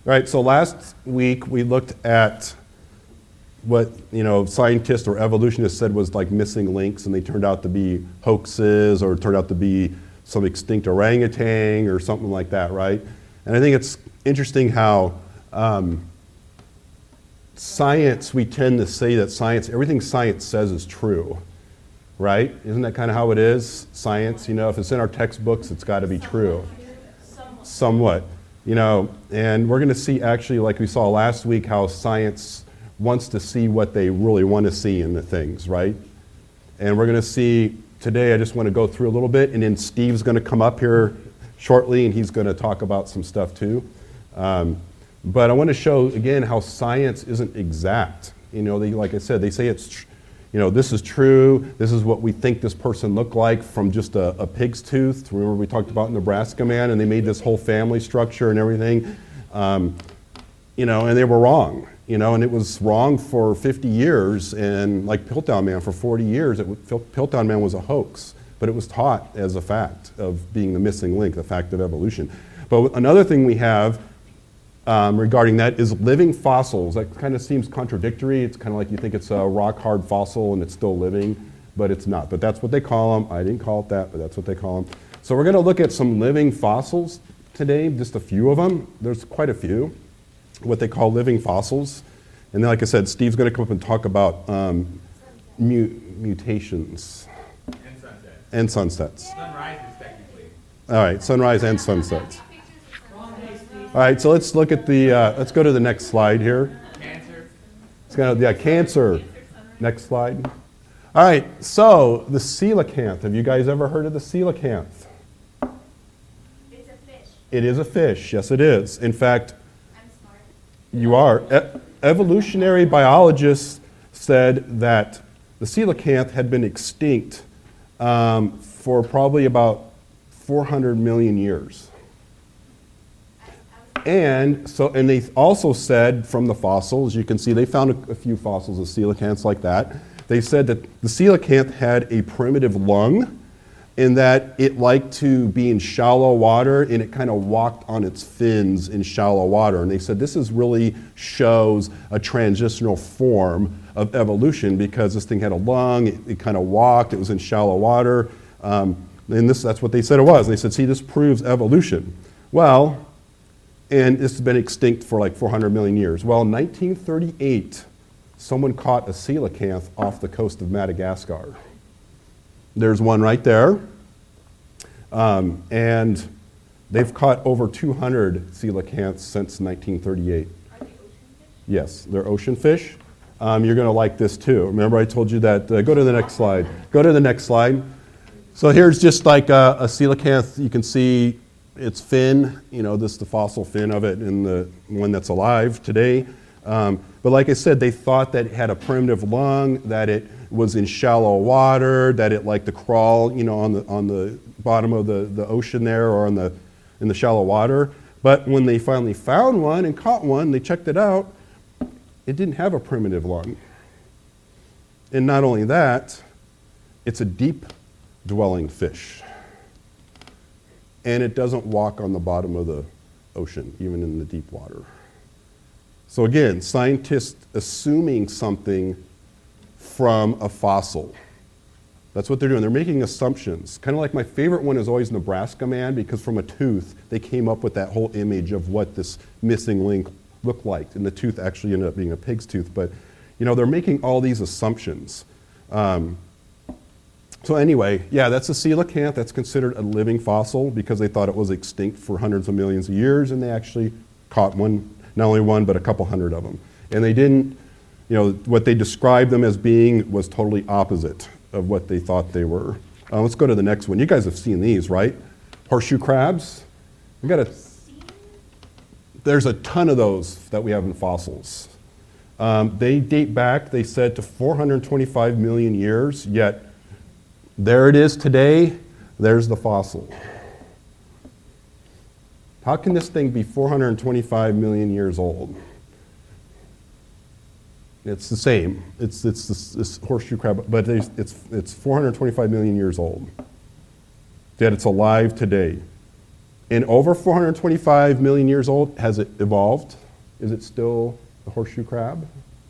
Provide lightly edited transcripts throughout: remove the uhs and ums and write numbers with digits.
All right, so last week we looked at what scientists or evolutionists said was like missing links, and they turned out to be hoaxes or turned out to be some extinct orangutan or something like that, right? And I think it's interesting how science, we tend to say that everything science says is true, right? Isn't that kind of how it is? Science, if it's in our textbooks, it's got to be true. Somewhat. And we're going to see actually, like we saw last week, how science wants to see what they really want to see in the things, right? And we're going to see today, I just want to go through a little bit, and then Steve's going to come up here shortly, and he's going to talk about some stuff too. But I want to show, again, how science isn't exact. Like I said, they say it's, this is true, this is what we think this person looked like from just a pig's tooth. Remember we talked about Nebraska Man, and they made this whole family structure and everything, and they were wrong, and it was wrong for 50 years, and like Piltdown Man for 40 years, Piltdown Man was a hoax, but it was taught as a fact of being the missing link, the fact of evolution. But another thing we have regarding that is living fossils. That kind of seems contradictory. It's kind of like you think it's a rock-hard fossil and it's still living, but it's not. But that's what they call them. I didn't call it that, but that's what they call them. So we're going to look at some living fossils today, just a few of them. There's quite a few, what they call living fossils. And then, like I said, Steve's going to come up and talk about mutations. And sunsets. Sunrises, technically. All right, sunrise and sunsets. All right, so let's look at let's go to the next slide here. Cancer. It's kind of, cancer. Next slide. All right, so the coelacanth. Have you guys ever heard of the coelacanth? It's a fish. It is a fish, yes it is. In fact, I'm smart. you are. Evolutionary biologists said that the coelacanth had been extinct for probably about 400 million years. And they also said from the fossils, you can see they found a few fossils of coelacanths like that. They said that the coelacanth had a primitive lung in that it liked to be in shallow water, and it kind of walked on its fins in shallow water. And they said this really shows a transitional form of evolution because this thing had a lung, it kind of walked, it was in shallow water. And that's what they said it was. And they said, see, this proves evolution. Well, and this has been extinct for like 400 million years. Well, in 1938, someone caught a coelacanth off the coast of Madagascar. There's one right there. And they've caught over 200 coelacanths since 1938. Are they ocean fish? Yes, they're ocean fish. You're going to like this too. Remember I told you that, go to the next slide. Go to the next slide. So here's just like a coelacanth. You can see its fin, this is the fossil fin of it and the one that's alive today. But like I said, they thought that it had a primitive lung, that it was in shallow water, that it liked to crawl, on the bottom of the ocean there or in the shallow water. But when they finally found one and caught one, they checked it out, it didn't have a primitive lung. And not only that, it's a deep dwelling fish. And it doesn't walk on the bottom of the ocean, even in the deep water. So again, scientists assuming something from a fossil. That's what they're doing. They're making assumptions. Kind of like my favorite one is always Nebraska Man, because from a tooth, they came up with that whole image of what this missing link looked like. And the tooth actually ended up being a pig's tooth. But, they're making all these assumptions. So anyway, yeah, that's a coelacanth. That's considered a living fossil because they thought it was extinct for hundreds of millions of years, and they actually caught one, not only one, but a couple hundred of them. And they didn't, what they described them as being was totally opposite of what they thought they were. Let's go to the next one. You guys have seen these, right? Horseshoe crabs. There's a ton of those that we have in fossils. They date back, they said, to 425 million years, yet there it is today, there's the fossil. How can this thing be 425 million years old? It's the same. It's this horseshoe crab, but it's 425 million years old. Yet it's alive today. In over 425 million years old, has it evolved? Is it still a horseshoe crab?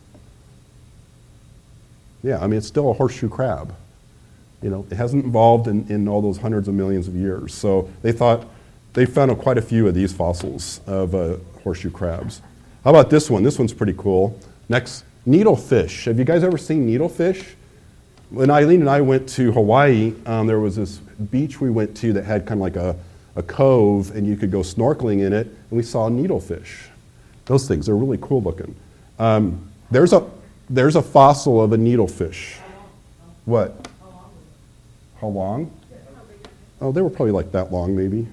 Yeah, I mean, it's still a horseshoe crab. You know, it hasn't evolved in all those hundreds of millions of years. So they thought, they found quite a few of these fossils of horseshoe crabs. How about this one? This one's pretty cool. Next, needlefish. Have you guys ever seen needlefish? When Eileen and I went to Hawaii, there was this beach we went to that had kind of like a cove, and you could go snorkeling in it, and we saw needlefish. Those things, they're really cool looking. There's a fossil of a needlefish. What? How long? Oh, they were probably like that long, maybe.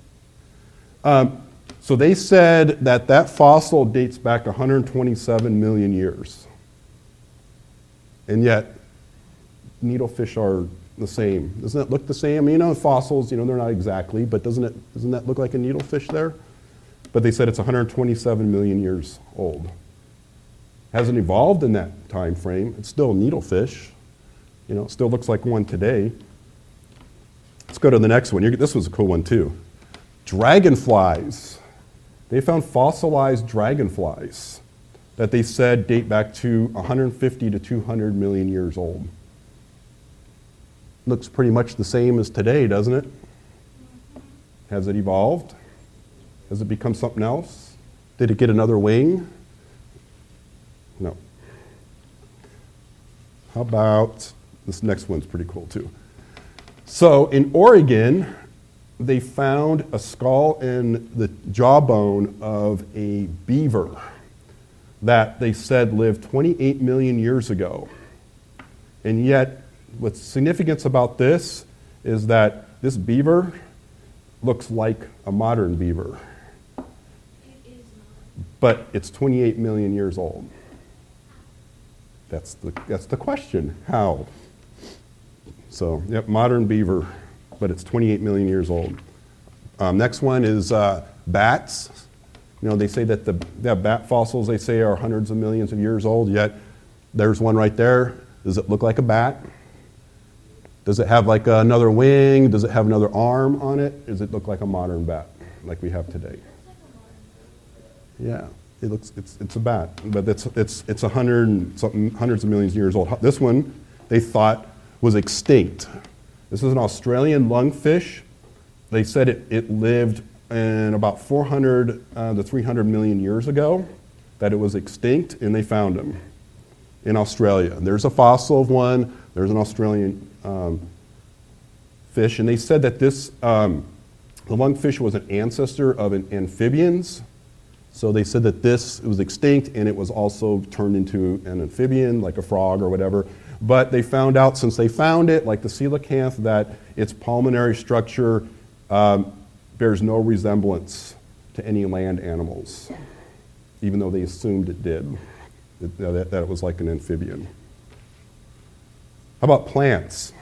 So they said that fossil dates back 127 million years. And yet, needlefish are the same. Doesn't that look the same? I mean, fossils, they're not exactly, but doesn't that look like a needlefish there? But they said it's 127 million years old. Hasn't evolved in that time frame. It's still a needlefish. It still looks like one today. Let's go to the next one. This was a cool one too. Dragonflies. They found fossilized dragonflies that they said date back to 150 to 200 million years old. Looks pretty much the same as today, doesn't it? Has it evolved? Has it become something else? Did it get another wing? No. How about this next one's pretty cool too. So in Oregon, they found a skull and the jawbone of a beaver that they said lived 28 million years ago. And yet, what's significance about this is that this beaver looks like a modern beaver. It is not. But it's 28 million years old. That's the question. How? So, yep, modern beaver, but it's 28 million years old. Next one is bats. They say that the bat fossils, they say, are hundreds of millions of years old, yet there's one right there. Does it look like a bat? Does it have like another wing? Does it have another arm on it? Does it look like a modern bat, like we have today? Yeah, it's a bat, but it's 100 and something, hundreds of millions of years old. This one, they thought, was extinct. This is an Australian lungfish. They said it lived in about 400 to 300 million years ago, that it was extinct, and they found them in Australia. There's a fossil of one. There's an Australian fish, and they said that the lungfish was an ancestor of amphibians. So they said that it was extinct, and it was also turned into an amphibian, like a frog or whatever. But they found out, since they found it, like the coelacanth, that its pulmonary structure bears no resemblance to any land animals, even though they assumed it did, that it was like an amphibian. How about plants?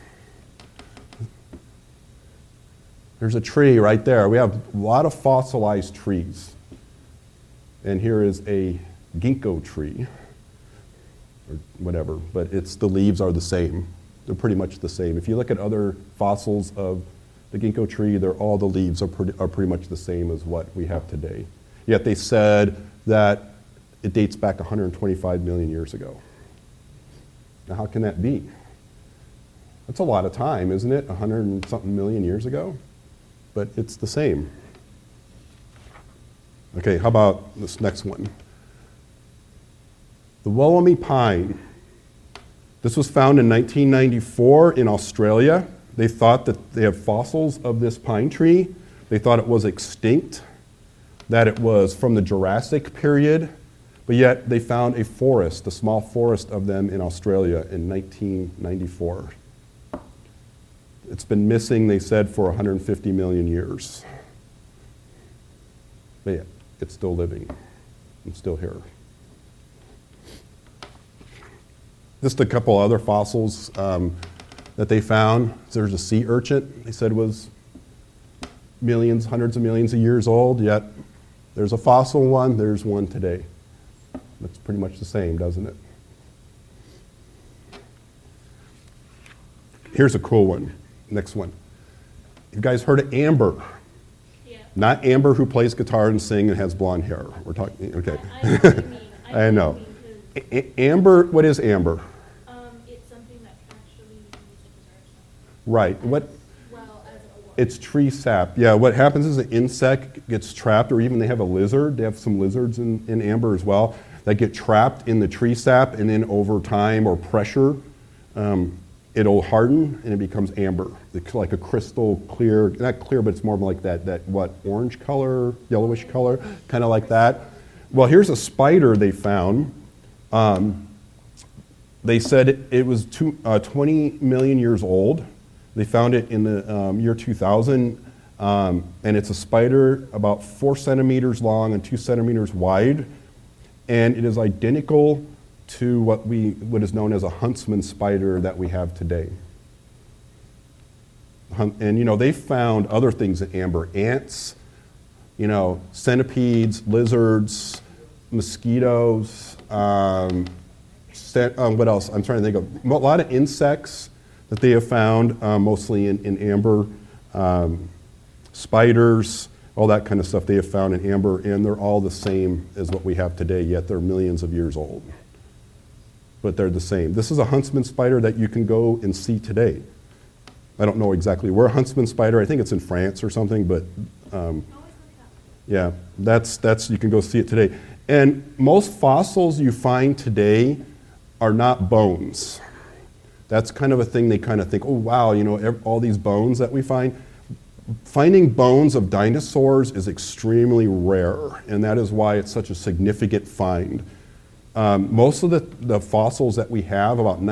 There's a tree right there. We have a lot of fossilized trees. And here is a ginkgo tree, or whatever, but the leaves are the same. They're pretty much the same. If you look at other fossils of the ginkgo tree, all the leaves are pretty much the same as what we have today. Yet they said that it dates back 125 million years ago. Now, how can that be? That's a lot of time, isn't it? 100 and something million years ago? But it's the same. Okay, how about this next one? The Wollemi pine. This was found in 1994 in Australia. They thought that they have fossils of this pine tree. They thought it was extinct, that it was from the Jurassic period, but yet they found a small forest of them in Australia in 1994. It's been missing, they said, for 150 million years. But yeah, it's still living. It's still here. Just a couple other fossils that they found. There's a sea urchin, they said was millions, hundreds of millions of years old, yet there's a fossil one, there's one today. Looks pretty much the same, doesn't it? Here's a cool one. Next one. You guys heard of amber? Yes. Not Amber who plays guitar and sing and has blonde hair. We're talking, okay. I know what you mean. I know. What you mean, 'cause, Amber, what is amber? it's something that actually you can use to preserve something. Right. What? Well, as a wood. It's tree sap. Yeah, what happens is an insect gets trapped, or even they have a lizard. They have some lizards in amber as well that get trapped in the tree sap, and then over time or pressure, it'll harden and it becomes amber. It's like a crystal clear, not clear, but it's more like that what, orange color, yellowish color, kind of like that. Well, here's a spider they found. They said it was 20 million years old. They found it in the year 2000, and it's a spider about 4 centimeters long and 2 centimeters wide, and it is identical to what is known as a huntsman spider that we have today. And they found other things in amber: ants, centipedes, lizards, mosquitoes. What else? I'm trying to think of a lot of insects that they have found, mostly in amber, spiders, all that kind of stuff they have found in amber, and they're all the same as what we have today, yet they're millions of years old. But they're the same. This is a huntsman spider that you can go and see today. I don't know exactly where huntsman spider, I think it's in France or something, but yeah, that's you can go see it today. And most fossils you find today are not bones. That's kind of a thing they kind of think, oh wow, all these bones that we find. Finding bones of dinosaurs is extremely rare, and that is why it's such a significant find. Most of the fossils that we have, about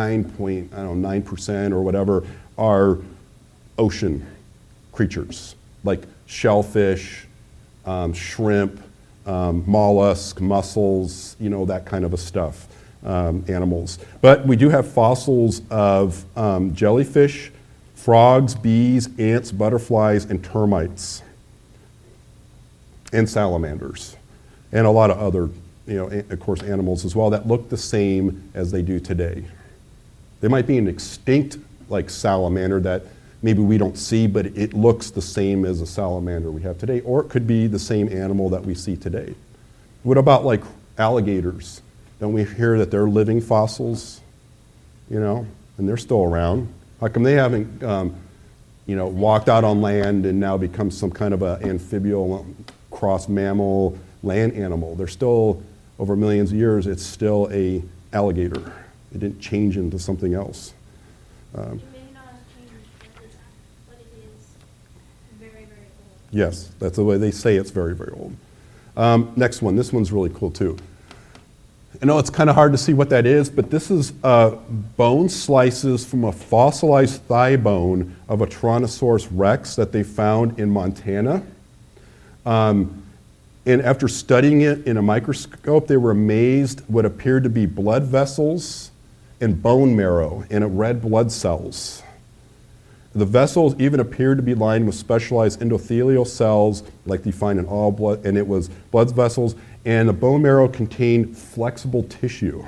99.9% or whatever, are ocean creatures, like shellfish, shrimp, mollusk, mussels, that kind of a stuff, animals. But we do have fossils of jellyfish, frogs, bees, ants, butterflies, and termites, and salamanders, and a lot of other, of course, animals as well that look the same as they do today. They might be an extinct, like salamander, that maybe we don't see, but it looks the same as a salamander we have today, or it could be the same animal that we see today. What about like alligators? Don't we hear that they're living fossils, and they're still around? How come they haven't, walked out on land and now become some kind of an amphibial cross mammal land animal? They're still, over millions of years, it's still a alligator. It didn't change into something else. It may not have changed, but it is very, very old. Yes, that's the way they say it's very, very old. Next one. This one's really cool too. I know it's kind of hard to see what that is, but this is bone slices from a fossilized thigh bone of a Tyrannosaurus rex that they found in Montana. And after studying it in a microscope, they were amazed what appeared to be blood vessels and bone marrow and red blood cells. The vessels even appeared to be lined with specialized endothelial cells like you find in all blood, and it was blood vessels, and the bone marrow contained flexible tissue.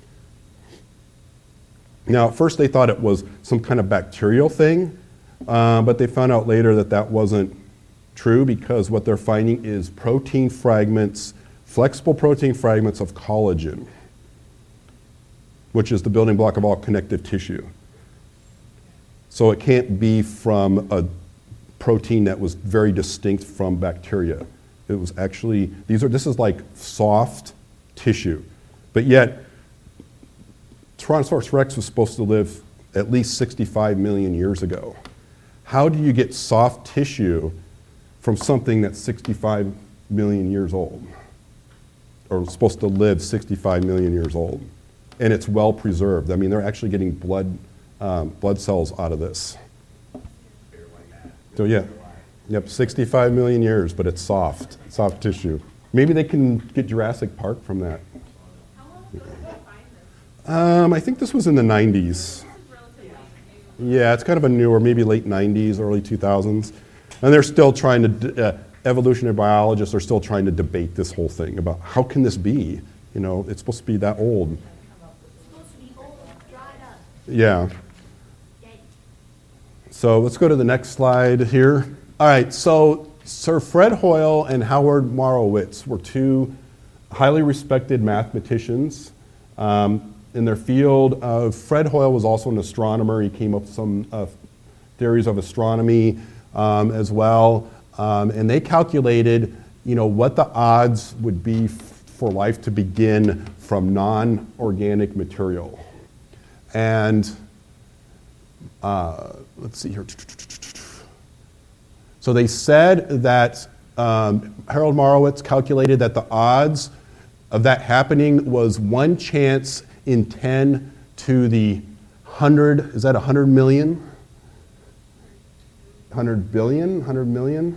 Now, at first they thought it was some kind of bacterial thing, but they found out later that that wasn't true, because what they're finding is protein fragments, flexible protein fragments of collagen, which is the building block of all connective tissue. So it can't be from a protein that was very distinct from bacteria. It was actually, this is like soft tissue. But yet, Tyrannosaurus rex was supposed to live at least 65 million years ago. How do you get soft tissue from something that's 65 million years old? Or supposed to live 65 million years old? And it's well preserved. I mean, they're actually getting blood cells out of this. So yeah, 65 million years, but it's soft tissue. Maybe they can get Jurassic Park from that. How long ago did you find this? I think this was in the 90s. This is relatively new. Yeah, it's kind of a newer, maybe late 90s, early 2000s. And they're still trying to, evolutionary biologists are still trying to debate this whole thing about how can this be? It's supposed to be that old. It's supposed to be old, dried up, Yeah. dead. So let's go to the next slide here. All right, so Sir Fred Hoyle and Howard Marowitz were two highly respected mathematicians in their field. Fred Hoyle was also an astronomer. He came up with some theories of astronomy as well. And they calculated, what the odds would be for life to begin from non-organic material. And let's see here. So they said that Harold Marowitz calculated that the odds of that happening was 1 chance in 10 to the 100, is that 100 million? 100 billion? 100 million?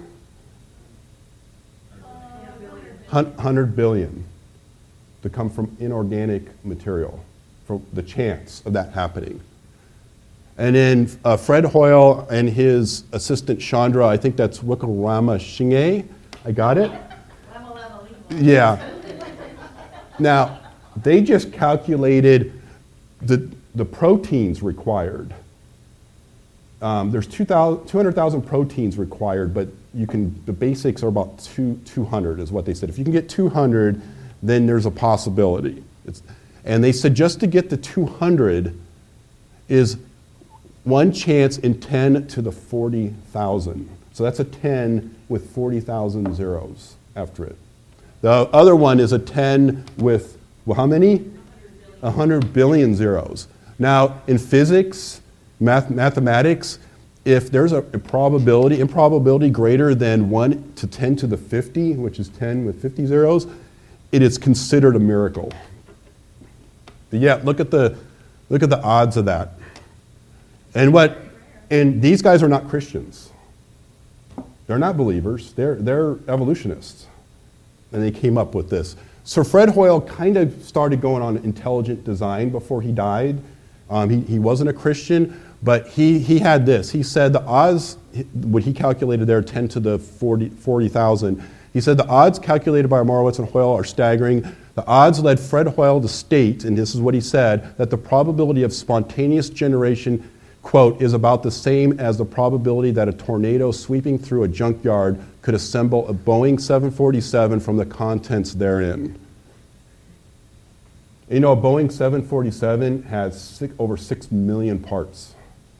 100 billion to come from inorganic material, for the chance of that happening. And then Fred Hoyle and his assistant Chandra, I think that's Wikarama Shinge. I got it? Yeah. Now, they just calculated the proteins required. There's 200,000 proteins required, but the basics are about 200 is what they said. If you can get 200, then there's a possibility. And they said just to get to 200 is 1 chance in 10 to the 40,000. So that's a 10 with 40,000 zeros after it. The other one is a 10 with, how many? 100 billion zeros. Now, in physics, mathematics, if there's a improbability greater than 1 to 10 to the 50, which is 10 with 50 zeros, it is considered a miracle. But yeah, look at the odds of that. And these guys are not Christians. They're not believers. They're evolutionists. And they came up with this. Sir Fred Hoyle kind of started going on intelligent design before he died. He wasn't a Christian, but he had this. He said the odds, what he calculated there, 10 to the 40,000. He said the odds calculated by Marowitz and Hoyle are staggering. The odds led Fred Hoyle to state, and this is what he said, that the probability of spontaneous generation, quote, is about the same as the probability that a tornado sweeping through a junkyard could assemble a Boeing 747 from the contents therein. A Boeing 747 has over 6 million parts.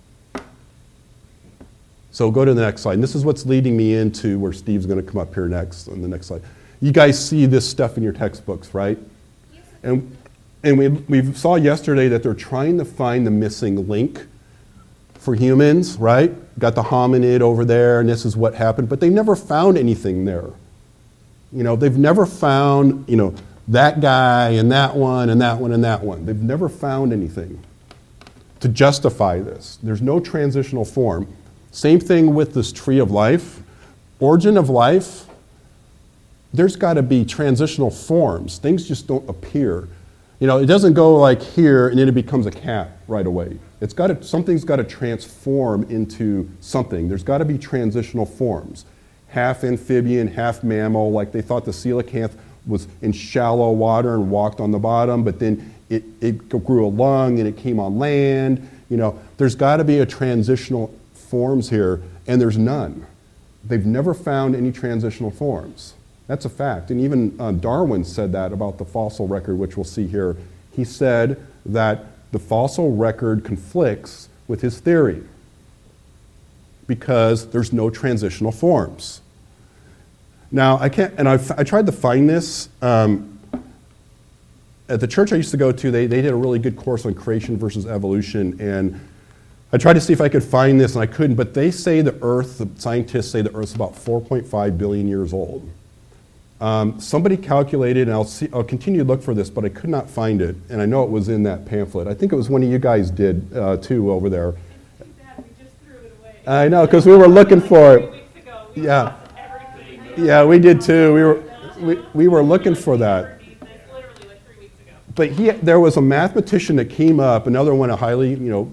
So go to the next slide. And this is what's leading me into where Steve's going to come up here next on the next slide. You guys see this stuff in your textbooks, right? And we saw yesterday that they're trying to find the missing link for humans, right? Got the hominid over there, and this is what happened. But they never found anything there. They've never found, that guy and that one and that one and that one. They've never found anything to justify this. There's no transitional form. Same thing with this tree of life. Origin of life, there's got to be transitional forms. Things just don't appear. It doesn't go like here and then it becomes a cat right away. Something's got to transform into something. There's got to be transitional forms. Half amphibian, half mammal, like they thought the coelacanth was in shallow water and walked on the bottom, but then it grew a lung and it came on land. There's got to be a transitional forms here, and there's none. They've never found any transitional forms. That's a fact. And even Darwin said that about the fossil record, which we'll see here. He said that the fossil record conflicts with his theory because there's no transitional forms. Now, I tried to find this. At the church I used to go to, they did a really good course on creation versus evolution, and I tried to see if I could find this, and I couldn't, but they say the scientists say the Earth's about 4.5 billion years old. Somebody calculated, and I'll continue to look for this, but I could not find it, and I know it was in that pamphlet. I think it was one of you guys did, too, over there. It's too bad we just threw it away. I know, because we were looking for it. 3 weeks ago, Yeah. everything. Yeah, we did, too. We were looking for that. Literally like 3 weeks ago. But there was a mathematician that came up, another one, a highly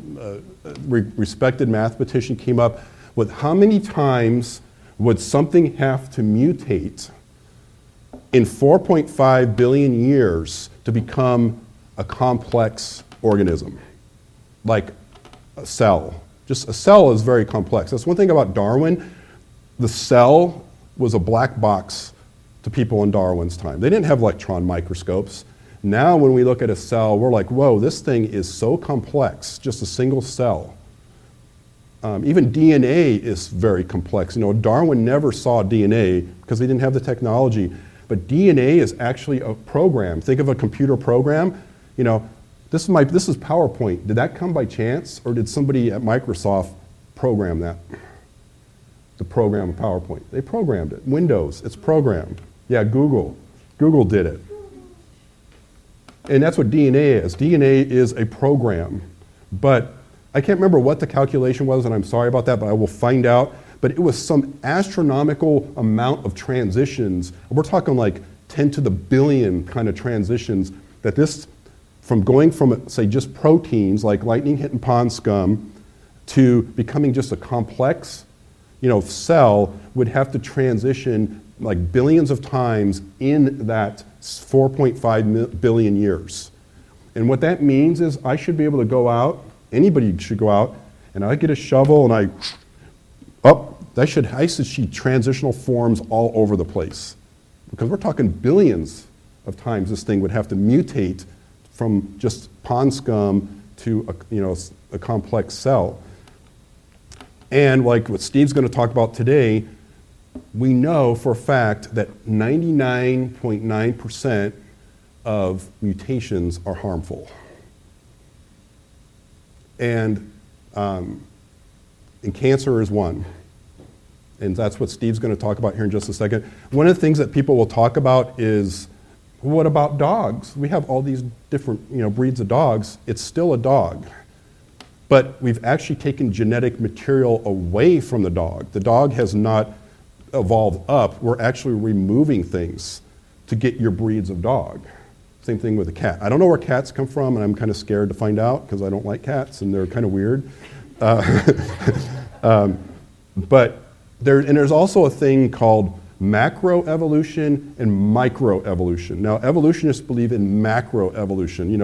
respected mathematician came up with how many times would something have to mutate in 4.5 billion years to become a complex organism, like a cell. Just a cell is very complex. That's one thing about Darwin. The cell was a black box to people in Darwin's time. They didn't have electron microscopes. Now when we look at a cell, we're like, whoa, this thing is so complex, just a single cell. Even DNA is very complex. Darwin never saw DNA because they didn't have the technology. But DNA is actually a program. Think of a computer program. This is PowerPoint. Did that come by chance, or did somebody at Microsoft program that? The program of PowerPoint. They programmed it. Windows, it's programmed. Yeah, Google. Google did it. And that's what DNA is. DNA is a program. But I can't remember what the calculation was, and I'm sorry about that, but I will find out. But it was some astronomical amount of transitions. We're talking like 10 to the billion kind of transitions that this, from going from, say, just proteins like lightning hitting pond scum to becoming just a complex, cell would have to transition like billions of times in that 4.5 billion years. And what that means is I should be able to go out, anybody should go out, and I get a shovel and I should see transitional forms all over the place. Because we're talking billions of times this thing would have to mutate from just pond scum to a complex cell. And like what Steve's going to talk about today, we know for a fact that 99.9% of mutations are harmful. And cancer is one. And that's what Steve's going to talk about here in just a second. One of the things that people will talk about is, what about dogs? We have all these different breeds of dogs. It's still a dog. But we've actually taken genetic material away from the dog. The dog has not evolved up. We're actually removing things to get your breeds of dog. Same thing with a cat. I don't know where cats come from, and I'm kind of scared to find out because I don't like cats, and they're kind of weird. But there's also a thing called macroevolution and microevolution. Now, evolutionists believe in macroevolution,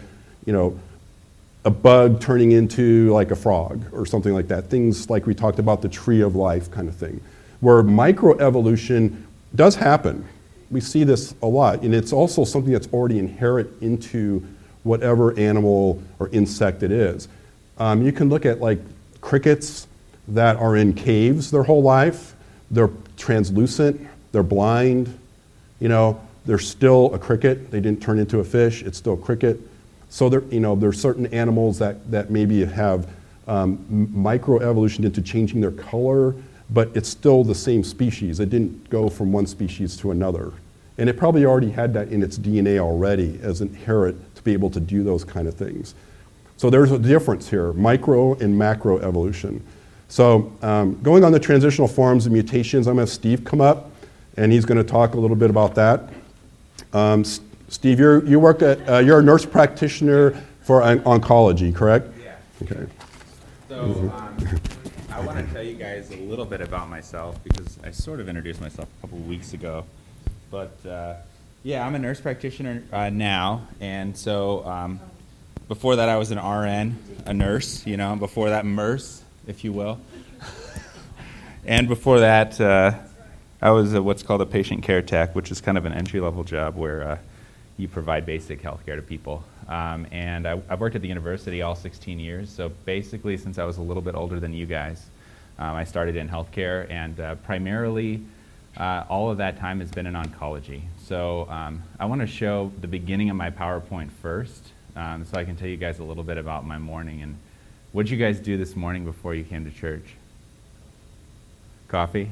a bug turning into like a frog or something like that. Things like we talked about, the tree of life kind of thing. Where microevolution does happen. We see this a lot, and it's also something that's already inherent into whatever animal or insect it is. You can look at like crickets that are in caves their whole life. They're translucent, they're blind, they're still a cricket. They didn't turn into a fish, it's still a cricket. So there's certain animals that maybe have microevolution into changing their color, but it's still the same species. It didn't go from one species to another. And it probably already had that in its DNA already as inherent to be able to do those kind of things. So there's a difference here, micro and macroevolution. So going on the transitional forms and mutations, I'm going to have Steve come up, and he's going to talk a little bit about that. Steve, you work at, you're a nurse practitioner for oncology, correct? Yeah. Okay. So I want to tell you guys a little bit about myself because I sort of introduced myself a couple of weeks ago. But yeah, I'm a nurse practitioner now, and so before that I was an RN, a nurse, before that nurse, if you will. And before that I was what's called a patient care tech, which is kind of an entry-level job where you provide basic health care to people. And I've worked at the university all 16 years, so basically since I was a little bit older than you guys, I started in healthcare, and primarily all of that time has been in oncology. So I want to show the beginning of my PowerPoint first, so I can tell you guys a little bit about my morning. And what did you guys do this morning before you came to church? Coffee?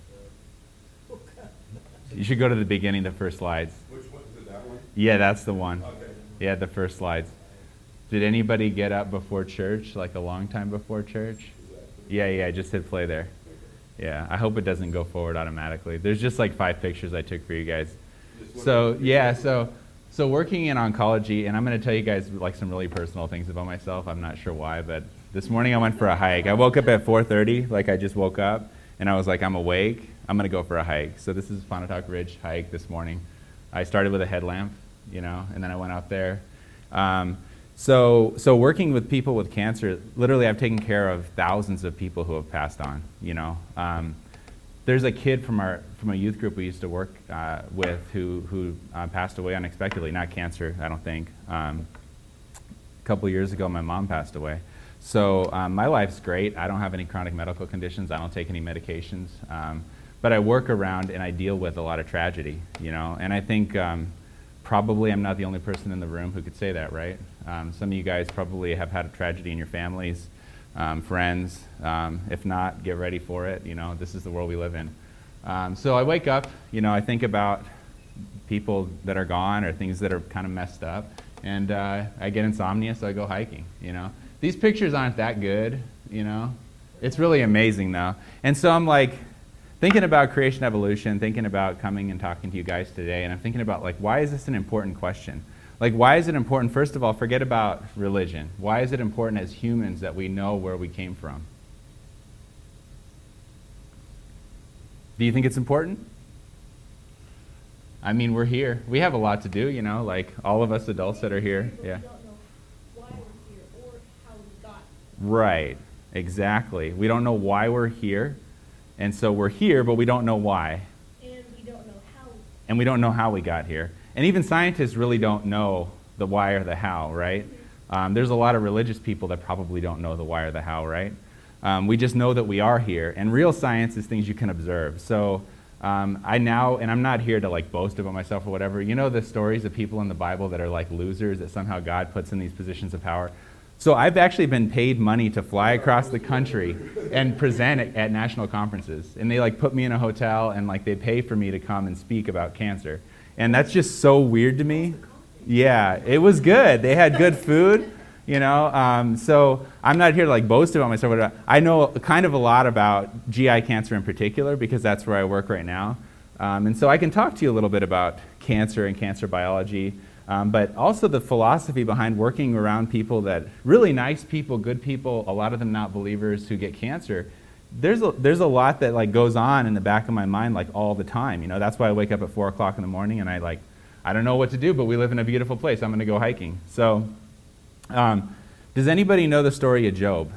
You should go to the beginning, the first slides. Which one? Is it that one? Yeah, that's the one. Okay. Yeah, the first slides. Did anybody get up before church, like a long time before church? Yeah, just hit play there. Yeah, I hope it doesn't go forward automatically. There's just like 5 pictures I took for you guys. So yeah, so working in oncology, and I'm going to tell you guys like some really personal things about myself. I'm not sure why, but this morning I went for a hike. I woke up at 4:30, like I just woke up, and I was like, I'm awake. I'm going to go for a hike. So this is Pontotoc Ridge hike this morning. I started with a headlamp, and then I went out there. So working with people with cancer, literally I've taken care of thousands of people who have passed on, There's a kid from a youth group we used to work with who passed away unexpectedly, not cancer, I don't think. A couple of years ago, my mom passed away. So my life's great. I don't have any chronic medical conditions. I don't take any medications. But I work around and I deal with a lot of tragedy, you know. And I think probably I'm not the only person in the room who could say that, right? Some of you guys probably have had a tragedy in your families, friends. If not, get ready for it. You know, this is the world we live in. So I wake up, you know, I think about people that are gone or things that are kind of messed up. And I get insomnia, so I go hiking, you know. These pictures aren't that good, you know. It's really amazing, though. And so I'm like thinking about creation evolution, thinking about coming and talking to you guys today, and I'm thinking about, like, why is this an important question? Like, why is it important? First of all, forget about religion. Why is it important as humans that we know where we came from? Do you think it's important? I mean, we're here. We have a lot to do, you know, like all of us adults that are here. Yeah. We don't know why we're here or how we got Right, exactly. We don't know why we're here, and so we're here, but we don't know why. here, and we don't know how. And we don't know how we got here. And even scientists really don't know the why or the how, right? There's a lot of religious people that probably don't know the why or the how, right? We just know that we are here. And real science is things you can observe. So I now, and I'm not here to like boast about myself or whatever, you know the stories of people in the Bible that are like losers that somehow God puts in these positions of power? So I've actually been paid money to fly across the country and present at national conferences. And they like put me in a hotel and like they pay for me to come and speak about cancer. And that's just so weird to me. Yeah, it was good. They had good food, you know. So I'm not here to like boast about myself. But I know kind of a lot about GI cancer in particular because that's where I work right now. And so I can talk to you a little bit about cancer and cancer biology, but also the philosophy behind working around people that, really nice people, good people, a lot of them not believers who get cancer. There's a lot that like goes on in the back of my mind like all the time. You know, that's why I wake up at 4 o'clock in the morning and I don't know what to do, but we live in a beautiful place. I'm going to go hiking. So, does anybody know the story of Job?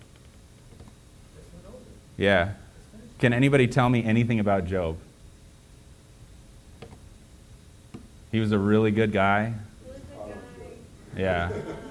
Yeah. Can anybody tell me anything about Job? He was a really good guy. Yeah.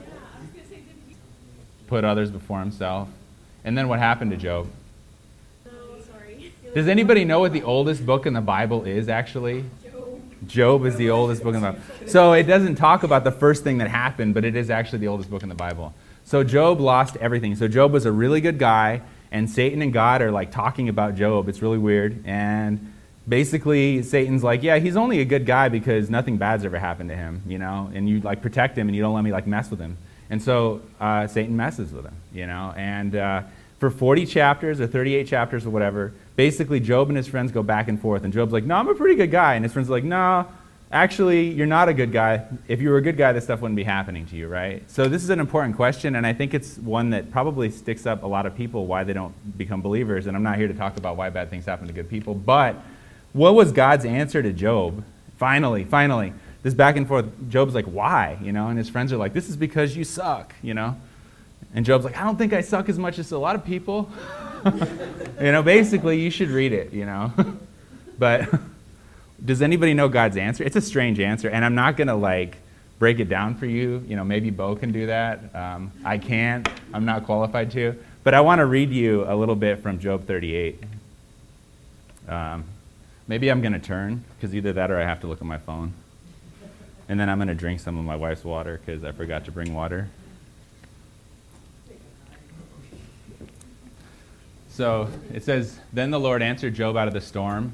Put others before himself. And then what happened to Job? Sorry. Does anybody know what the oldest book in the Bible is, actually? Job is the oldest book in the Bible. So it doesn't talk about the first thing that happened, but it is actually the oldest book in the Bible. So Job lost everything. So Job was a really good guy, and Satan and God are like talking about Job. It's really weird. And basically Satan's like, yeah, he's only a good guy because nothing bad's ever happened to him, you know, and you like protect him and you don't let me like mess with him. And so Satan messes with him, you know, and for 40 chapters or 38 chapters or whatever, basically Job and his friends go back and forth, and Job's like, no, I'm a pretty good guy, and his friends are like, no, actually, you're not a good guy. If you were a good guy, this stuff wouldn't be happening to you, right? So this is an important question, and I think it's one that probably sticks up a lot of people why they don't become believers, and I'm not here to talk about why bad things happen to good people, but what was God's answer to Job? Finally, this back and forth, Job's like, why? You know, and his friends are like, this is because you suck, you know? And Job's like, I don't think I suck as much as a lot of people. You know, basically, you should read it, you know? But does anybody know God's answer? It's a strange answer, and I'm not going to, like, break it down for you. You know, maybe Bo can do that. I can't. I'm not qualified to. But I want to read you a little bit from Job 38. Maybe I'm going to turn, because either that or I have to look at my phone. And then I'm going to drink some of my wife's water, because I forgot to bring water. So it says, then the Lord answered Job out of the storm.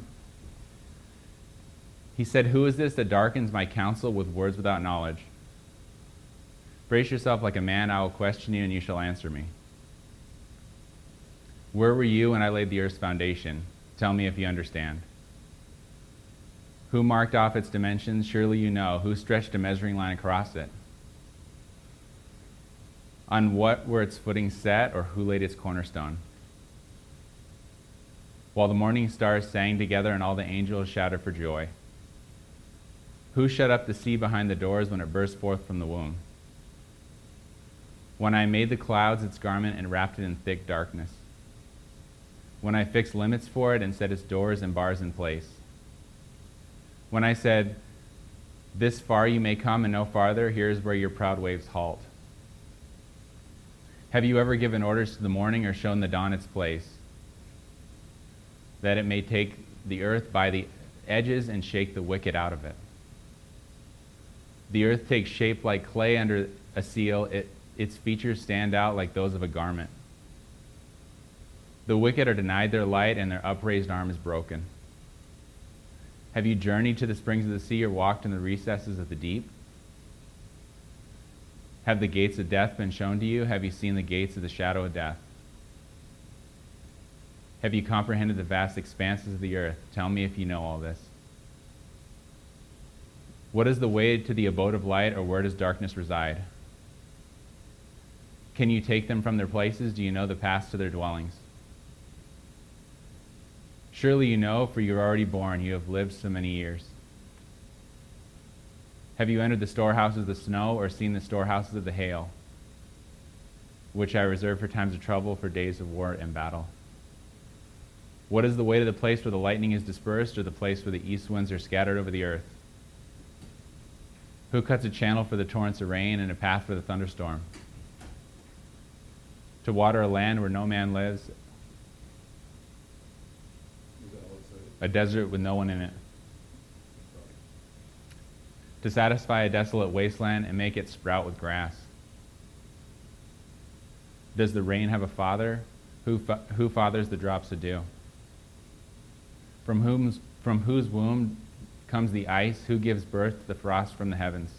He said, who is this that darkens my counsel with words without knowledge? Brace yourself like a man, I will question you, and you shall answer me. Where were you when I laid the earth's foundation? Tell me if you understand. Who marked off its dimensions? Surely you know. Who stretched a measuring line across it? On what were its footings set, or who laid its cornerstone? While the morning stars sang together and all the angels shouted for joy. Who shut up the sea behind the doors when it burst forth from the womb? When I made the clouds its garment and wrapped it in thick darkness. when I fixed limits for it and set its doors and bars in place. When I said, this far you may come and no farther, here's where your proud waves halt. Have you ever given orders to the morning or shown the dawn its place, that it may take the earth by the edges and shake the wicked out of it? The earth takes shape like clay under a seal. Its features stand out like those of a garment. The wicked are denied their light, and their upraised arm is broken. Have you journeyed to the springs of the sea or walked in the recesses of the deep? Have the gates of death been shown to you? Have you seen the gates of the shadow of death? Have you comprehended the vast expanses of the earth? Tell me if you know all this. What is the way to the abode of light, or where does darkness reside? Can you take them from their places? Do you know the paths to their dwellings? Surely you know, for you are already born, you have lived so many years. Have you entered the storehouses of the snow, or seen the storehouses of the hail, which I reserve for times of trouble, for days of war and battle? What is the way to the place where the lightning is dispersed, or the place where the east winds are scattered over the earth? Who cuts a channel for the torrents of rain and a path for the thunderstorm? To water a land where no man lives, a desert with no one in it. To satisfy a desolate wasteland and make it sprout with grass. Does the rain have a father? Who fathers the drops of dew? From whose womb comes the ice? Who gives birth to the frost from the heavens?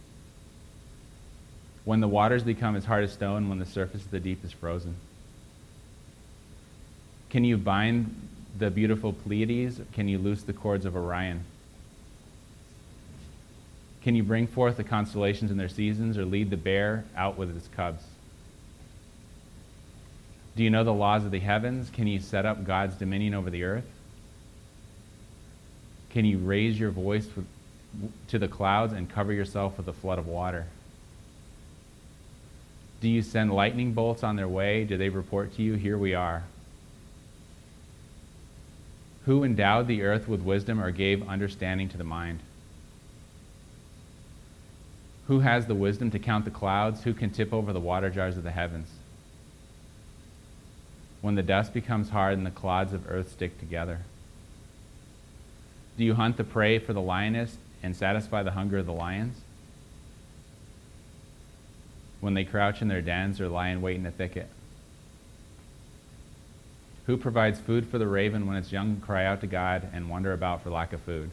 When the waters become as hard as stone, when the surface of the deep is frozen. Can you bind the beautiful Pleiades? Can you loose the cords of Orion? Can you bring forth the constellations in their seasons, or lead the bear out with its cubs? Do you know the laws of the heavens? Can you set up God's dominion over the earth? Can you raise your voice to the clouds and cover yourself with a flood of water? Do you send lightning bolts on their way? Do they report to you, here we are? Who endowed the earth with wisdom, or gave understanding to the mind? Who has the wisdom to count the clouds? Who can tip over the water jars of the heavens? When the dust becomes hard and the clods of earth stick together? Do you hunt the prey for the lioness and satisfy the hunger of the lions? When they crouch in their dens or lie in wait in a thicket? Who provides food for the raven when its young cry out to God and wander about for lack of food?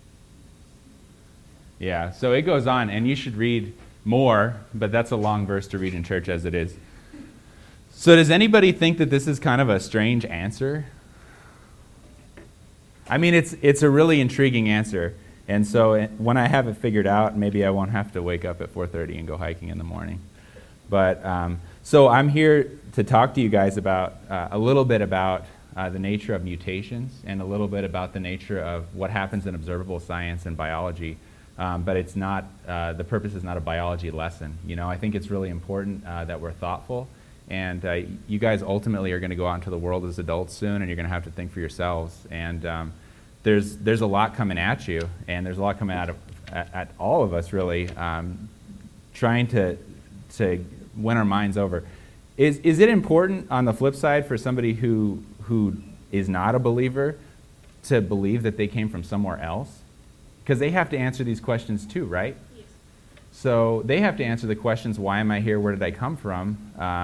Yeah, so it goes on, and you should read more, but that's a long verse to read in church as it is. So does anybody think that this is kind of a strange answer? I mean, it's a really intriguing answer. And so when I have it figured out, maybe I won't have to wake up at 4:30 and go hiking in the morning. But so I'm here to talk to you guys about a little bit about the nature of mutations and a little bit about the nature of what happens in observable science and biology. But it's not, the purpose is not a biology lesson. You know, I think it's really important that we're thoughtful. And you guys ultimately are going to go out into the world as adults soon, and you're going to have to think for yourselves. And there's a lot coming at you, and there's a lot coming at all of us, really, trying to win our minds over. Is it important, on the flip side, for somebody who is not a believer to believe that they came from somewhere else? Because they have to answer these questions too, right? Yes. So they have to answer the questions, why am I here, where did I come from?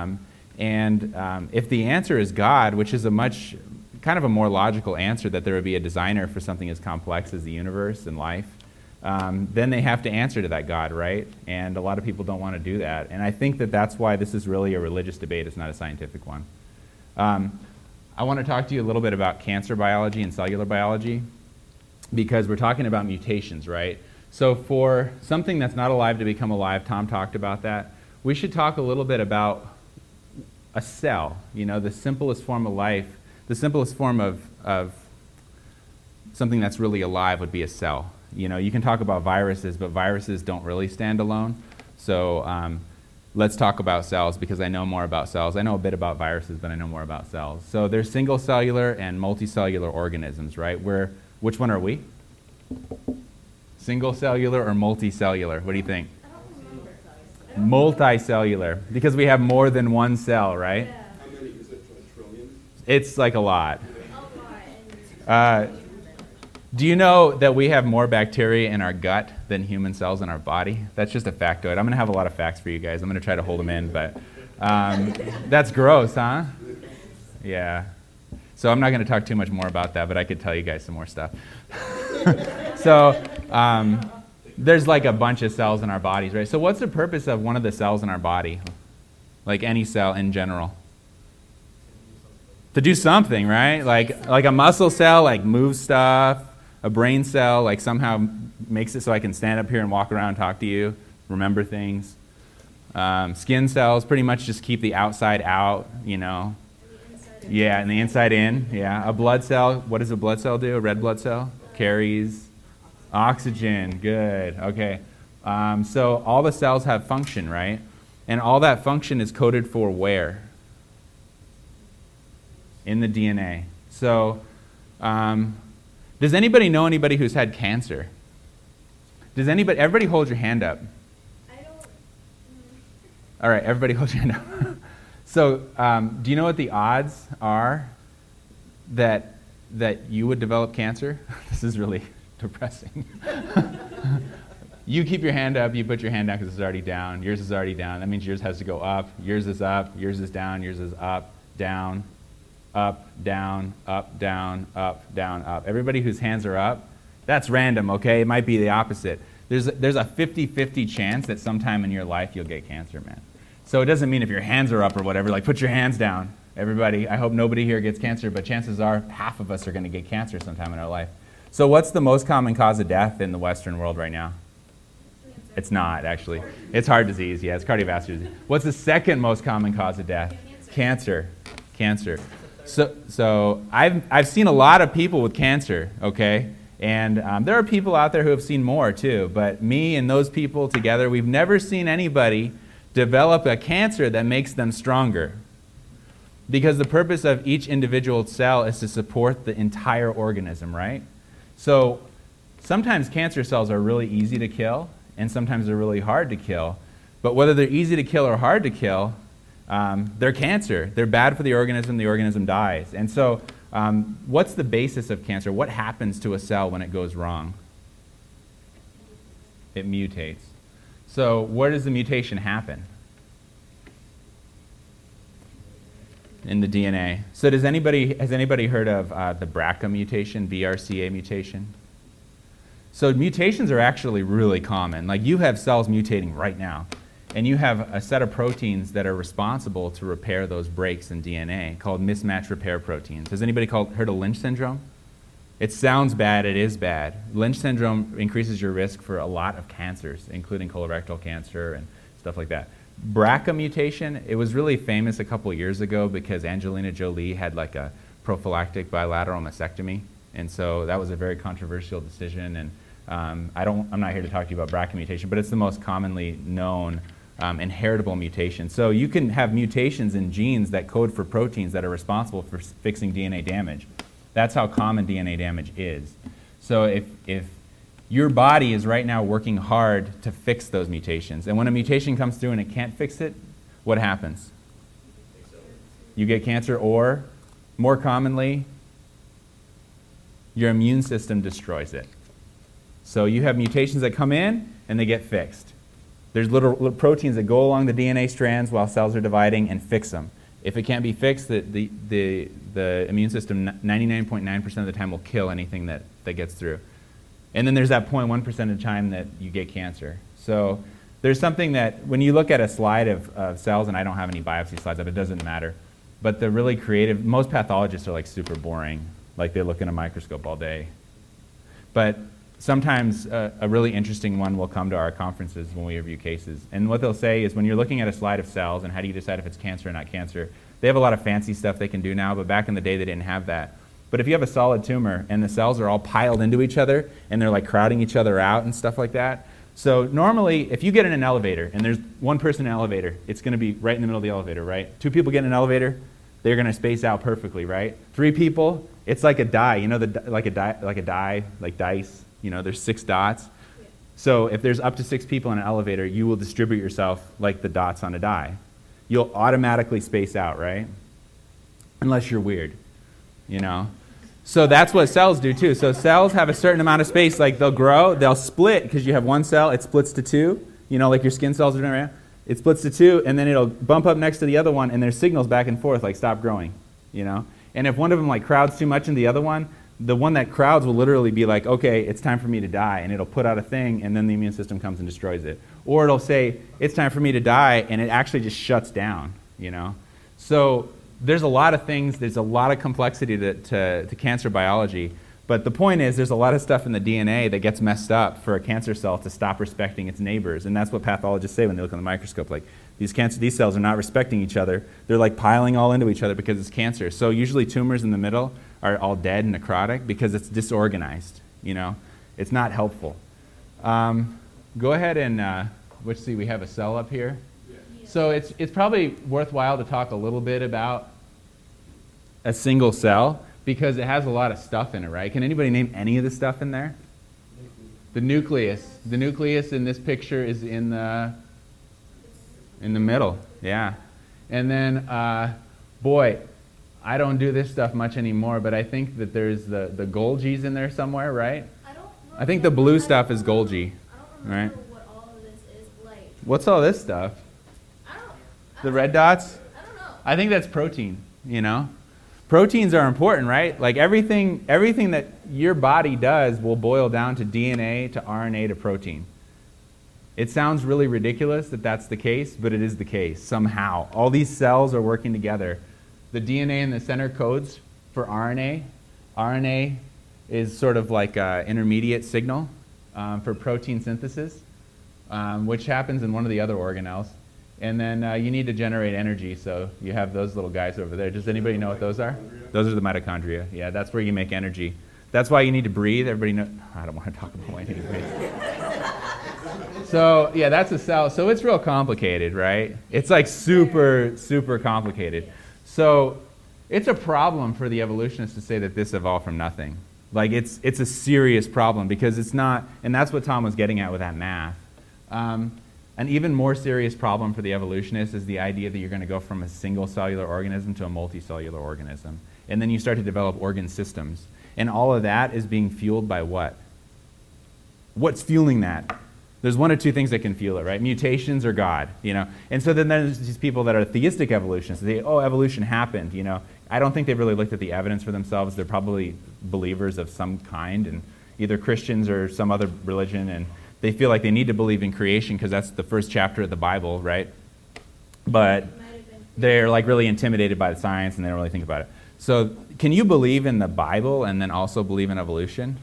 If the answer is God, which is kind of a more logical answer, that there would be a designer for something as complex as the universe and life, then they have to answer to that God, right? And a lot of people don't want to do that. And I think that that's why this is really a religious debate. It's not a scientific one. I want to talk to you a little bit about cancer biology and cellular biology, because we're talking about mutations, right? So for something that's not alive to become alive, Tom talked about that, we should talk a little bit about a cell, you know, the simplest form of life. The simplest form of something that's really alive would be a cell. You know, you can talk about viruses, but viruses don't really stand alone. So let's talk about cells because I know more about cells. I know a bit about viruses, but I know more about cells. So there's single cellular and multicellular organisms, right? Which one are we? Single cellular or multicellular? What do you think? Multicellular, because we have more than one cell, right? How many is it? Trillions? It's like a lot. Do you know that we have more bacteria in our gut than human cells in our body? That's just a factoid. I'm going to have a lot of facts for you guys. I'm going to try to hold them in, but that's gross, huh? Yeah. So I'm not going to talk too much more about that, but I could tell you guys some more stuff. So there's like a bunch of cells in our bodies, right? So what's the purpose of one of the cells in our body? Like any cell in general? To do something, right? Like a muscle cell, like moves stuff. A brain cell, like somehow makes it so I can stand up here and walk around and talk to you, remember things. Skin cells pretty much just keep the outside out, you know. Yeah, and the inside in, yeah. A blood cell, what does a blood cell do? A red blood cell? Carries oxygen, good, okay. So all the cells have function, right? And all that function is coded for where? In the DNA. So, does anybody know anybody who's had cancer? Does anybody, everybody hold your hand up. I don't. All right, everybody hold your hand up. So, do you know what the odds are that you would develop cancer? This is really depressing. You keep your hand up, you put your hand down because it's already down. Yours is already down. That means yours has to go up. Yours is up, yours is down, yours is up, down. Up, down, up, down, up, down, up. Everybody whose hands are up, that's random, okay? It might be the opposite. There's a 50-50 chance that sometime in your life you'll get cancer, man. So it doesn't mean if your hands are up or whatever, like put your hands down. Everybody, I hope nobody here gets cancer, but chances are half of us are going to get cancer sometime in our life. So what's the most common cause of death in the Western world right now? It's not, actually. It's heart disease, yeah, it's cardiovascular disease. What's the second most common cause of death? Cancer. So I've seen a lot of people with cancer, okay? And there are people out there who have seen more too, but me and those people together, we've never seen anybody develop a cancer that makes them stronger. Because the purpose of each individual cell is to support the entire organism, right? So sometimes cancer cells are really easy to kill, and sometimes they're really hard to kill. But whether they're easy to kill or hard to kill, they're cancer. They're bad for the organism dies. And so what's the basis of cancer? What happens to a cell when it goes wrong? It mutates. So where does the mutation happen? In the DNA. So has anybody heard of the BRCA mutation, BRCA mutation? So mutations are actually really common. Like you have cells mutating right now. And you have a set of proteins that are responsible to repair those breaks in DNA called mismatch repair proteins. Has anybody heard of Lynch syndrome? It sounds bad, it is bad. Lynch syndrome increases your risk for a lot of cancers, including colorectal cancer and stuff like that. BRCA mutation, it was really famous a couple years ago because Angelina Jolie had like a prophylactic bilateral mastectomy. And so that was a very controversial decision. And I'm not here to talk to you about BRCA mutation, but it's the most commonly known inheritable mutation. So you can have mutations in genes that code for proteins that are responsible for fixing DNA damage. That's how common DNA damage is. So if your body is right now working hard to fix those mutations, and when a mutation comes through and it can't fix it, what happens? You get cancer, or more commonly, your immune system destroys it. So you have mutations that come in and they get fixed. There's little proteins that go along the DNA strands while cells are dividing and fix them. If it can't be fixed, the immune system 99.9% of the time will kill anything that gets through. And then there's that 0.1% of the time that you get cancer. So there's something that when you look at a slide of cells, and I don't have any biopsy slides up, it doesn't matter. But the really creative, most pathologists are like super boring. Like they look in a microscope all day. But sometimes a really interesting one will come to our conferences when we review cases. And what they'll say is when you're looking at a slide of cells and how do you decide if it's cancer or not cancer, they have a lot of fancy stuff they can do now, but back in the day they didn't have that. But if you have a solid tumor and the cells are all piled into each other and they're like crowding each other out and stuff like that, So normally, if you get in an elevator and there's one person in an elevator, it's going to be right in the middle of the elevator, right? 2 people get in an elevator, they're going to space out perfectly, right? 3 people, it's like a die, you know, like dice. You know, there's 6 dots. So if there's up to 6 people in an elevator, you will distribute yourself like the dots on a die. You'll automatically space out, right? Unless you're weird, you know? So that's what cells do too. So cells have a certain amount of space. Like they'll grow, they'll split because you have one cell, it splits to 2. You know, like your skin cells are doing right now. It splits to 2, and then it'll bump up next to the other one, and there's signals back and forth, like stop growing, you know? And if one of them like crowds too much in the other one, the one that crowds will literally be like, okay, it's time for me to die, and it'll put out a thing, and then the immune system comes and destroys it. Or it'll say, it's time for me to die, and it actually just shuts down, you know? So there's a lot of things, there's a lot of complexity to cancer biology, but the point is there's a lot of stuff in the DNA that gets messed up for a cancer cell to stop respecting its neighbors, and that's what pathologists say when they look in the microscope, like these cells are not respecting each other, they're like piling all into each other because it's cancer. So usually tumors in the middle are all dead and necrotic because it's disorganized, you know? It's not helpful. Go ahead and, let's see, we have a cell up here. So it's probably worthwhile to talk a little bit about a single cell because it has a lot of stuff in it, right? Can anybody name any of the stuff in there? The nucleus. The nucleus in this picture is in the middle, yeah. And then, boy, I don't do this stuff much anymore, but I think that there's the Golgi's in there somewhere, right? I think the blue stuff is Golgi, right? What all of this is like. What's all this stuff? The red dots? I don't know. I think that's protein, you know? Proteins are important, right? Like everything that your body does will boil down to DNA, to RNA, to protein. It sounds really ridiculous that that's the case, but it is the case somehow. All these cells are working together. The DNA in the center codes for RNA. RNA is sort of like an intermediate signal for protein synthesis, which happens in one of the other organelles. And then you need to generate energy, so you have those little guys over there. Does anybody know what those are? Those are the mitochondria. Yeah, that's where you make energy. That's why you need to breathe. Everybody know? I don't want to talk about why you need to breathe. So yeah, that's a cell. So it's real complicated, right? It's like super, super complicated. So it's a problem for the evolutionists to say that this evolved from nothing. Like it's a serious problem because it's not, and that's what Tom was getting at with that math. An even more serious problem for the evolutionists is the idea that you're going to go from a single cellular organism to a multicellular organism. And then you start to develop organ systems. And all of that is being fueled by what? What's fueling that? There's one or two things that can fuel it, right? Mutations or God, you know? And so then there's these people that are theistic evolutionists. They say, oh, evolution happened, you know? I don't think they've really looked at the evidence for themselves. They're probably believers of some kind, and either Christians or some other religion, and they feel like they need to believe in creation because that's the first chapter of the Bible, right? But they're like really intimidated by the science and they don't really think about it. So can you believe in the Bible and then also believe in evolution?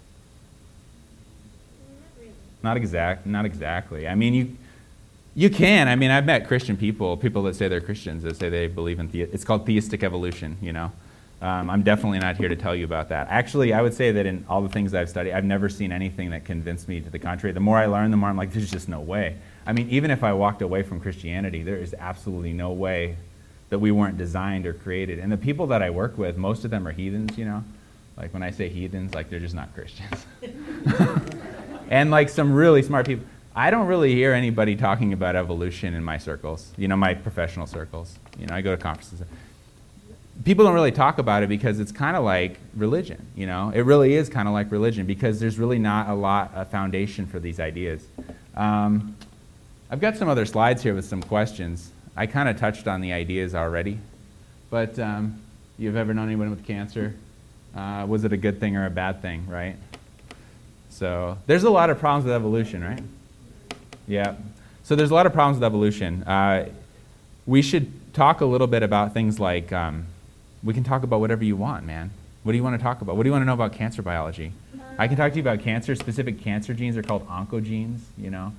Not exactly. I mean, you can. I mean, I've met Christian people that say they're Christians, that say they believe in it's called theistic evolution, you know. I'm definitely not here to tell you about that. Actually, I would say that in all the things I've studied, I've never seen anything that convinced me to the contrary. The more I learn, the more I'm like, there's just no way. I mean, even if I walked away from Christianity, there is absolutely no way that we weren't designed or created. And the people that I work with, most of them are heathens, you know. Like when I say heathens, like they're just not Christians. And like some really smart people. I don't really hear anybody talking about evolution in my circles, you know, my professional circles. You know, I go to conferences. People don't really talk about it because it's kind of like religion, you know? It really is kind of like religion because there's really not a foundation for these ideas. I've got some other slides here with some questions. I kind of touched on the ideas already, but you've ever known anyone with cancer? Was it a good thing or a bad thing, right? So there's a lot of problems with evolution, right? Yeah. So there's a lot of problems with evolution. We should talk a little bit about things like, we can talk about whatever you want, man. What do you want to talk about? What do you want to know about cancer biology? I can talk to you about cancer. Specific cancer genes are called oncogenes, you know.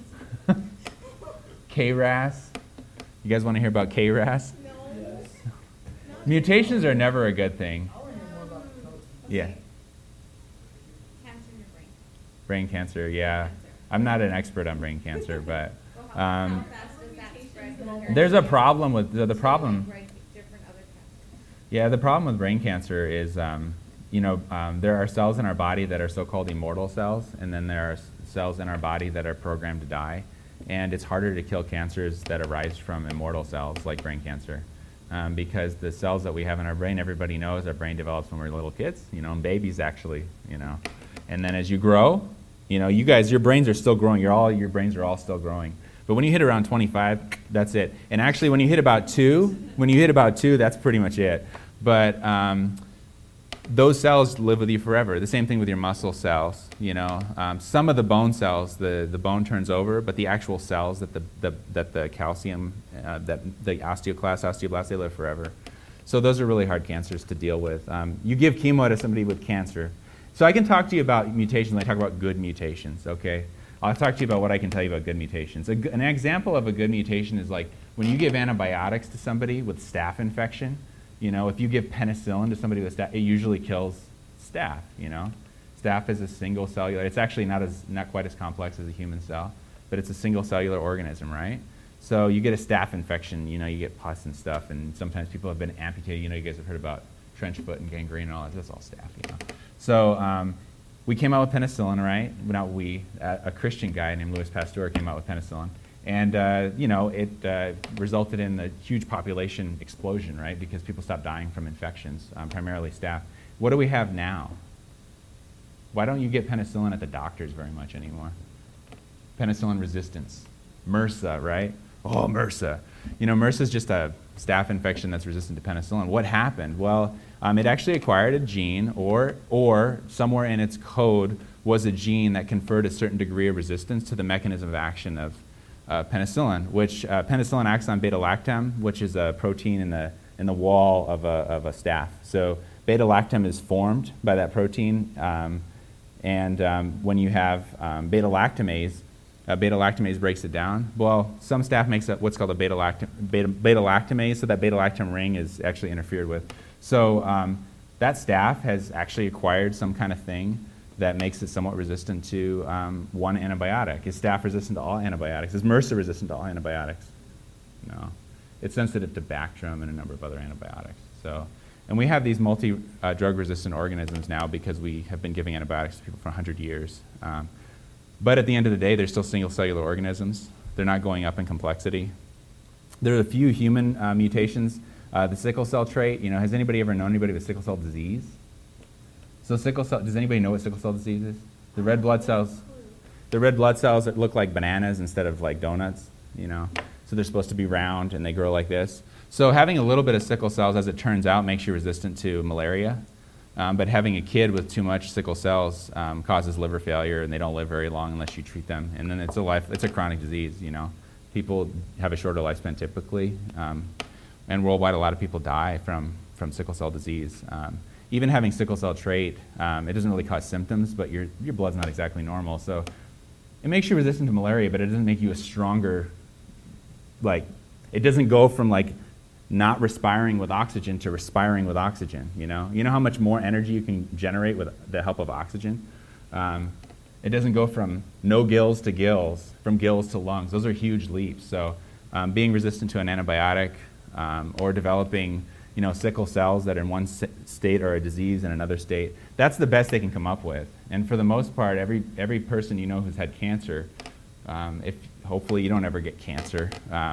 KRAS. You guys want to hear about KRAS? No. Mutations are never a good thing. Yeah. Cancer in your brain. Brain cancer, yeah. I'm not an expert on brain cancer, but How fast does that spread from her? there's a problem with the problem. Right, different other cancers. Yeah, the problem with brain cancer is, there are cells in our body that are so-called immortal cells, and then there are cells in our body that are programmed to die. And it's harder to kill cancers that arise from immortal cells, like brain cancer, because the cells that we have in our brain, everybody knows our brain develops when we're little kids, and babies actually, And then as you grow, you guys, your brains are still growing. Your brains are all still growing. But when you hit around 25, that's it. And actually, when you hit about two, that's pretty much it. But those cells live with you forever. The same thing with your muscle cells. Some of the bone cells, the bone turns over, but the actual cells that the calcium, that the osteoblasts, they live forever. So those are really hard cancers to deal with. You give chemo to somebody with cancer. So I can talk to you about mutations when I talk about good mutations, okay? I'll talk to you about what I can tell you about good mutations. An example of a good mutation is like when you give antibiotics to somebody with staph infection. If you give penicillin to somebody with staph, it usually kills staph. Staph is a single cellular. It's actually not quite as complex as a human cell, but it's a single cellular organism, right? So you get a staph infection. You get pus and stuff, and sometimes people have been amputated. You guys have heard about trench foot and gangrene and all that. That's all staph. So we came out with penicillin, right? Not we. A Christian guy named Louis Pasteur came out with penicillin. And, it resulted in a huge population explosion, right? Because people stopped dying from infections, primarily staph. What do we have now? Why don't you get penicillin at the doctors very much anymore? Penicillin resistance. MRSA, right? Oh, MRSA. MRSA is just a staph infection that's resistant to penicillin. What happened? Well, it actually acquired a gene, or somewhere in its code was a gene that conferred a certain degree of resistance to the mechanism of action of penicillin, which penicillin acts on beta-lactam, which is a protein in the wall of a staph. So beta-lactam is formed by that protein, and when you have beta-lactamase, beta-lactamase breaks it down. Well, some staph makes up what's called a beta-lactamase, so that beta-lactam ring is actually interfered with. So that staph has actually acquired some kind of thing that makes it somewhat resistant to one antibiotic. Is staph resistant to all antibiotics? Is MRSA resistant to all antibiotics? No. It's sensitive to Bactrim and a number of other antibiotics. And we have these multi-drug resistant organisms now because we have been giving antibiotics to people for 100 years. But at the end of the day, they're still single cellular organisms. They're not going up in complexity. There are a few human mutations. The sickle cell trait, has anybody ever known anybody with sickle cell disease? So sickle cell, does anybody know what sickle cell disease is? The red blood cells that look like bananas instead of like donuts, So they're supposed to be round and they grow like this. So having a little bit of sickle cells, as it turns out, makes you resistant to malaria. But having a kid with too much sickle cells causes liver failure, and they don't live very long unless you treat them. And then it's a chronic disease, People have a shorter lifespan typically. And worldwide, a lot of people die from sickle cell disease. Even having sickle cell trait, it doesn't really cause symptoms, but your blood's not exactly normal. So it makes you resistant to malaria, but it doesn't make you a stronger, it doesn't go from not respiring with oxygen to respiring with oxygen, You know how much more energy you can generate with the help of oxygen? It doesn't go from no gills to gills, from gills to lungs. Those are huge leaps. So being resistant to an antibiotic or developing sickle cells that are in one state or a disease in another state, that's the best they can come up with. And for the most part, every person who's had cancer, if hopefully you don't ever get cancer.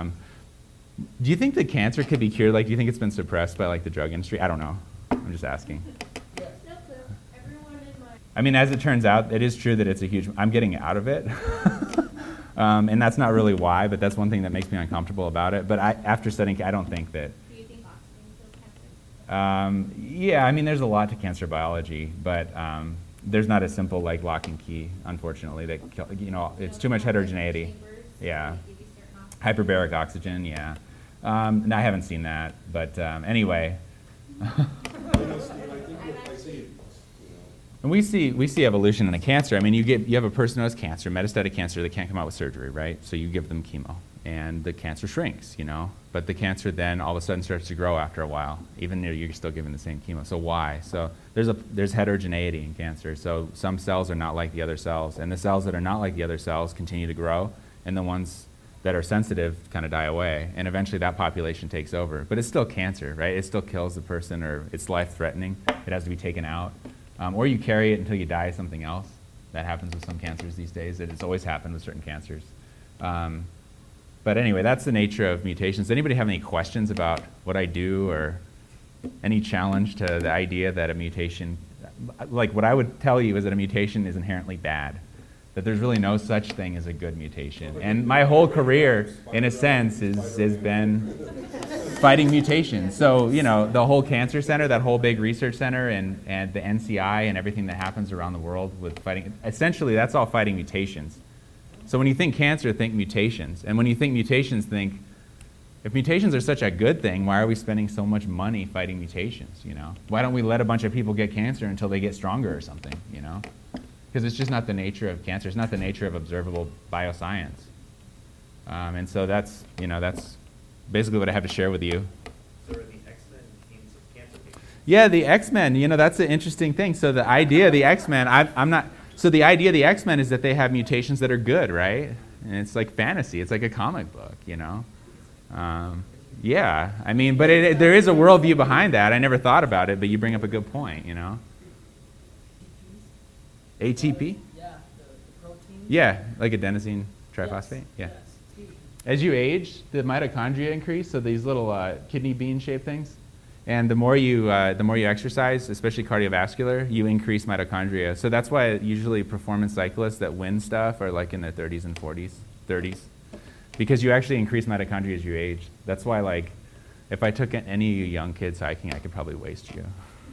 Do you think that cancer could be cured? Do you think it's been suppressed by the drug industry? I don't know. I'm just asking. No clue. Everyone in my I mean, as it turns out, it is true that it's a huge, I'm getting out of it. And that's not really why, but that's one thing that makes me uncomfortable about it. But after studying, I don't think that. Do you think oxygen kills cancer? Yeah, I mean, there's a lot to cancer biology, but there's not a simple lock and key, unfortunately. That it's too much heterogeneity. Chambers, Yeah, they give you certain oxygen. hyperbaric oxygen. Yeah, and I haven't seen that, but anyway. And we see evolution in a cancer. I mean, you have a person who has cancer, metastatic cancer, they can't come out with surgery, right? So you give them chemo, and the cancer shrinks, you know. But the cancer then all of a sudden starts to grow after a while, even though you're still giving the same chemo. So why? So there's heterogeneity in cancer. So some cells are not like the other cells, and the cells that are not like the other cells continue to grow, and the ones that are sensitive kind of die away, and eventually that population takes over. But it's still cancer, right? It still kills the person, or it's life-threatening. It has to be taken out. Or you carry it until you die of something else. That happens with some cancers these days. It's always happened with certain cancers. But anyway, that's the nature of mutations. Does anybody have any questions about what I do, or any challenge to the idea that a mutation, like what I would tell you is that a mutation is inherently bad, that there's really no such thing as a good mutation. And my whole career, in a sense, has been fighting mutations. So, you know, the whole cancer center, that whole big research center, and the NCI and everything that happens around the world with fighting, essentially that's all fighting mutations. So when you think cancer, think mutations. And when you think mutations, think, if mutations are such a good thing, why are we spending so much money fighting mutations, you know? Why don't we let a bunch of people get cancer until they get stronger or something, you know? Because it's just not the nature of cancer. It's not the nature of observable bioscience. And so that's basically what I have to share with you. So are the X-Men teams of cancer patients? Yeah, the X-Men, you know, that's an interesting thing. So the idea of the X-Men, so the idea of the X-Men is that they have mutations that are good, right? And it's like fantasy. It's like a comic book, you know? Yeah, I mean, but there is a worldview behind that. I never thought about it, but you bring up a good point, you know? ATP? Yeah, the protein. Yeah, like adenosine triphosphate? Yeah. Yes, it's huge. As you age, the mitochondria increase, so these little kidney bean-shaped things. And the more you exercise, especially cardiovascular, you increase mitochondria. So that's why usually performance cyclists that win stuff are like in their 30s and 30s, because you actually increase mitochondria as you age. That's why, like, if I took any of you young kids hiking, I could probably waste you.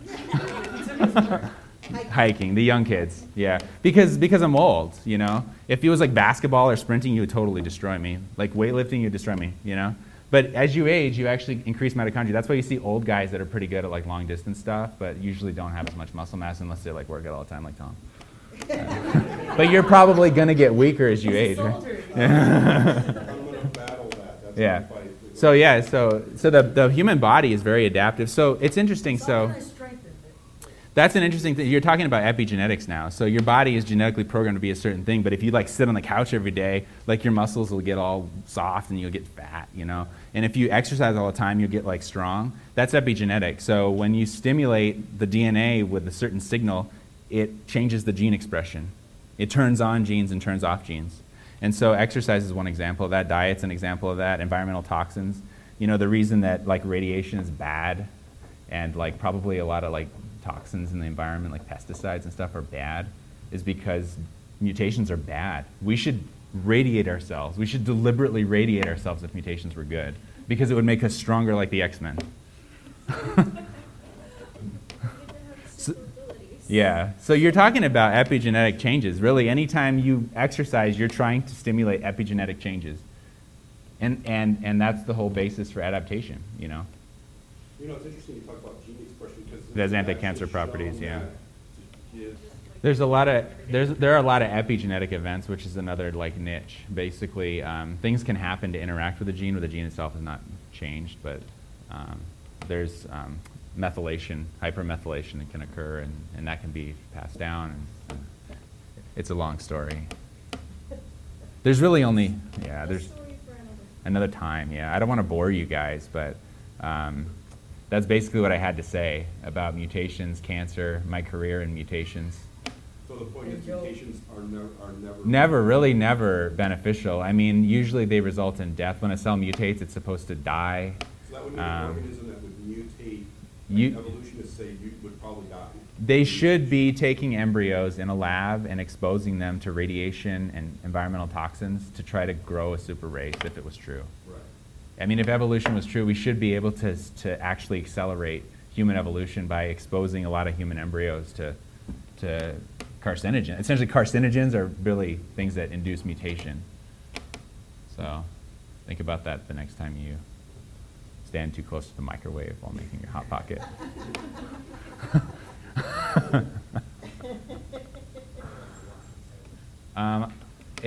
Hiking, the young kids, yeah. Because I'm old, you know. If it was like basketball or sprinting, you would totally destroy me. Like weightlifting, you would destroy me, you know. But as you age, you actually increase mitochondria. That's why you see old guys that are pretty good at like long distance stuff, but usually don't have as much muscle mass unless they like work out all the time, like Tom. But you're probably gonna get weaker as you age, right? Yeah. So yeah, so the human body is very adaptive. So it's interesting. So that's an interesting thing. You're talking about epigenetics now. So your body is genetically programmed to be a certain thing, but if you like sit on the couch every day, like your muscles will get all soft and you'll get fat, you know? And if you exercise all the time, you'll get like strong. That's epigenetic. So when you stimulate the DNA with a certain signal, it changes the gene expression. It turns on genes and turns off genes. And so exercise is one example of that. Diet's an example of that. Environmental toxins. You know, the reason that like radiation is bad and like probably a lot of like toxins in the environment, like pesticides and stuff, are bad, is because mutations are bad. We should radiate ourselves. We should deliberately radiate ourselves if mutations were good, because it would make us stronger like the X-Men. Yeah, so you're talking about epigenetic changes. Really, anytime you exercise, you're trying to stimulate epigenetic changes. And that's the whole basis for adaptation, you know? You know, it's interesting you talk about gene expression because There's anti-cancer properties, yeah. There are a lot of epigenetic events, which is another like niche. Basically, things can happen to interact with the gene itself is not changed, but there's methylation, hypermethylation that can occur, and that can be passed down. And it's a long story. There's really only, yeah, there's another time, yeah. I don't want to bore you guys, but that's basically what I had to say about mutations, cancer, my career in mutations. So the point is mutations are Never beneficial. I mean, usually they result in death. When a cell mutates, it's supposed to die. So that would mean an organism that would mutate, evolutionists say you would probably die. They should be taking embryos in a lab and exposing them to radiation and environmental toxins to try to grow a super race if it was true. Right. I mean, if evolution was true, we should be able to actually accelerate human evolution by exposing a lot of human embryos to carcinogens. Essentially, carcinogens are really things that induce mutation. So think about that the next time you stand too close to the microwave while making your Hot Pocket.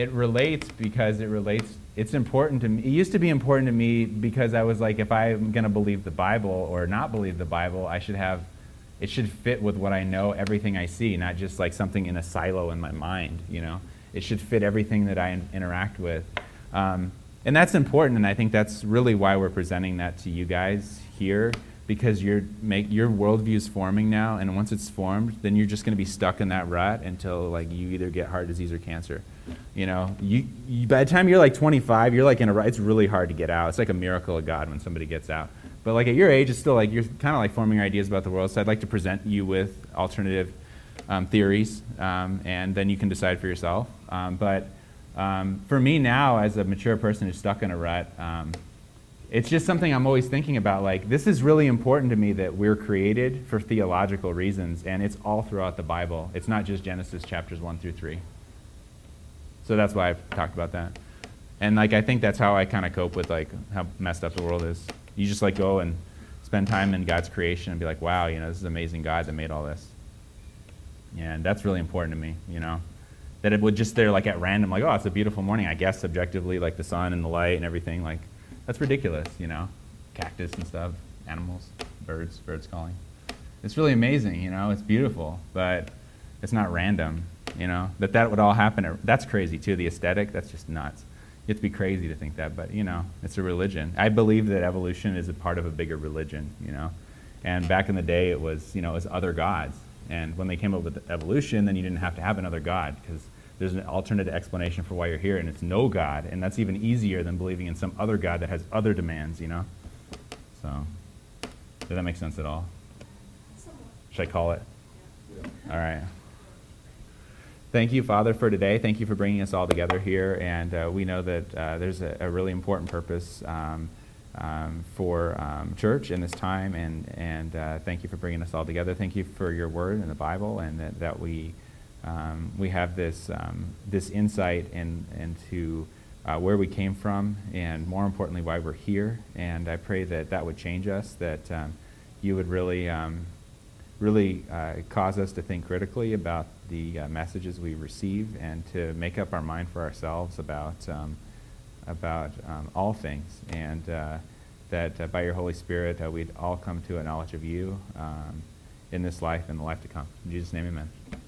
It relates because it's important to me. It used to be important to me because I was like, if I'm going to believe the Bible or not believe the Bible, it should fit with what I know, everything I see, not just like something in a silo in my mind, It should fit everything that I interact with. And that's important, and I think that's really why we're presenting that to you guys here, because your worldview is forming now, and once it's formed, then you're just going to be stuck in that rut until like you either get heart disease or cancer. You by the time you're like 25, you're like in a rut. It's really hard to get out. It's like a miracle of God when somebody gets out. But like at your age, it's still like you're kind of like forming your ideas about the world. So I'd like to present you with alternative theories, and then you can decide for yourself. But for me now, as a mature person who's stuck in a rut, it's just something I'm always thinking about. Like, this is really important to me that we're created for theological reasons, and it's all throughout the Bible. It's not just Genesis chapters 1 through 3. So that's why I've talked about that. And like, I think that's how I kind of cope with like how messed up the world is. You just like go and spend time in God's creation and be like, wow, this is an amazing God that made all this. And that's really important to me, that it would just there like at random, like, oh, it's a beautiful morning, I guess subjectively, like the sun and the light and everything, like that's ridiculous, cactus and stuff, animals, birds calling. It's really amazing, it's beautiful, but it's not random, that would all happen. That's crazy too, the aesthetic, that's just nuts. You have to be crazy to think that, but it's a religion. I believe that evolution is a part of a bigger religion, and back in the day it was other gods. And when they came up with evolution, then you didn't have to have another God, because there's an alternate explanation for why you're here, and it's no God, and that's even easier than believing in some other God that has other demands, So, does that make sense at all? Should I call it? All right. Thank you, Father, for today. Thank you for bringing us all together here, and we know that there's a really important purpose for church in this time, and thank you for bringing us all together. Thank you for your word in the Bible, and that we have this insight into where we came from, and more importantly, why we're here. And I pray that would change us, that you would really cause us to think critically about the messages we receive, and to make up our mind for ourselves about all things, and that by your Holy Spirit we'd all come to a knowledge of you in this life and the life to come. In Jesus' name, amen.